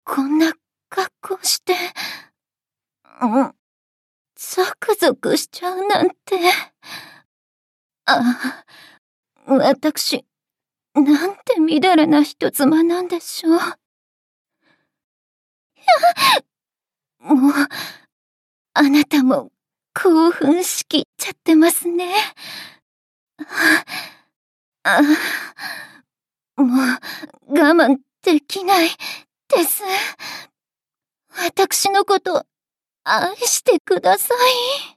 こんな格好して、ゾクゾクしちゃうなんて。私、なんてみだらな人妻なんでしょう。もう、あなたも興奮しきっちゃってますね。もう、我慢できないです。私のこと、愛してください。